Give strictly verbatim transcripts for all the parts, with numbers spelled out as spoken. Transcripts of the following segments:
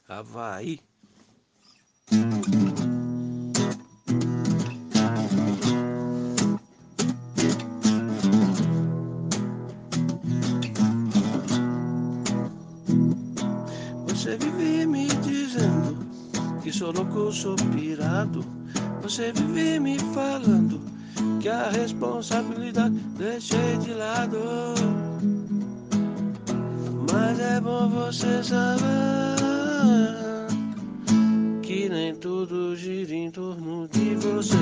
Havaí. Você vive me dizendo que sou louco, sou pirado. Você vive me falando que a responsabilidade deixei de lado. Mas é bom você saber que nem tudo gira em torno de você.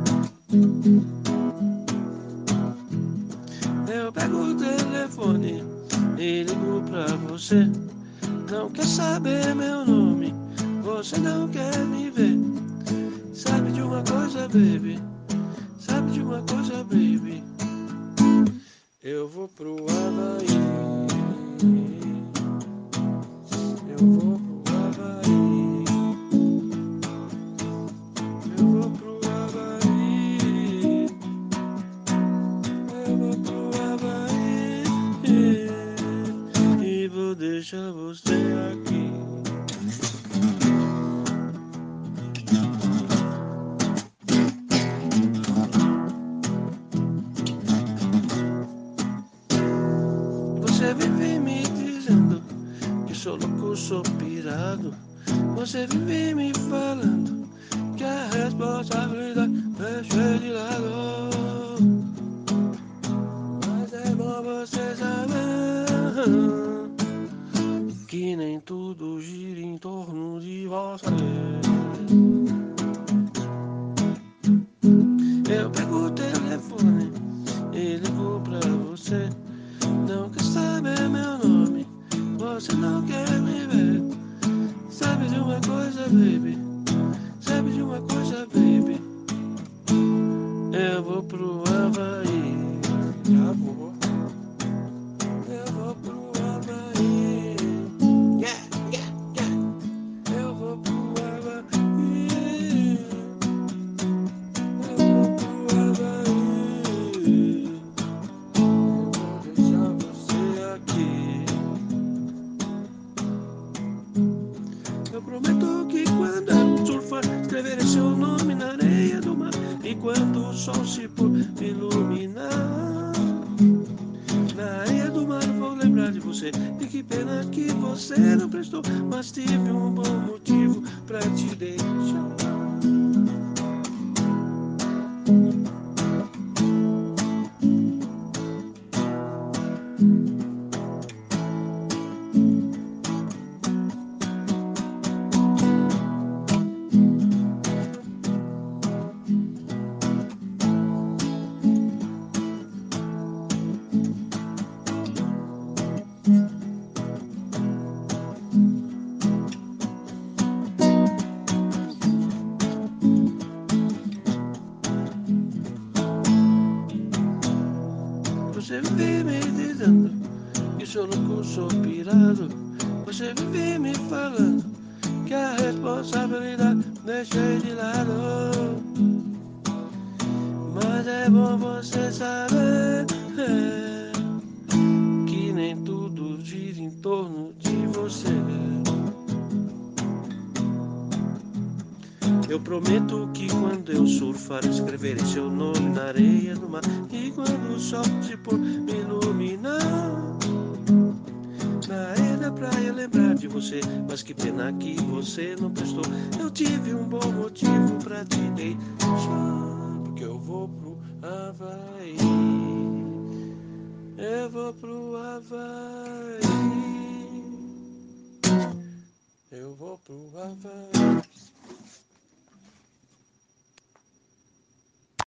Eu pego o telefone e ligo pra você. Não quer saber meu nome, você não quer me ver. Sabe de uma coisa, baby? Sabe de uma coisa, baby? Eu vou pro Havaí. Eu vou pro Havaí. Eu vou pro Havaí. Eu vou pro Havaí. E vou deixar você aqui. Você vive me dizendo que sou louco, sou pirado. Você vive me falando que a responsabilidade deixei de lado. Mas é bom você saber que nem tudo gira em torno de você. Eu pego o telefone e ligo pra você. Não quer saber meu nome, você não quer me ver. Sabe de uma coisa, baby? Sabe de uma coisa, baby? Eu vou pro Havaí. Já vou. Eu vou pro Havaí. Yeah, yeah, yeah. Eu vou pro Havaí. Eu vou pro Havaí. Eu vou deixar você aqui. Eu prometo que quando eu surfar, escreverei seu nome na areia do mar. E quando o sol se pôr, me iluminar, na areia do mar eu vou lembrar de você. E que pena que você não prestou, mas tive um bom motivo pra te deixar. Você vive me dizendo que sou louco, sou pirado. Você vive me falando que a responsabilidade deixei de lado. Mas é bom você saber que nem tudo gira em torno de você. Eu prometo que quando eu surfar, escreverei seu nome na areia do mar. E quando o sol se pôr, me iluminar, na areia da praia lembrar de você. Mas que pena que você não prestou. Eu tive um bom motivo pra te deixar. Porque eu vou pro Havaí. Eu vou pro Havaí. Eu vou pro Havaí.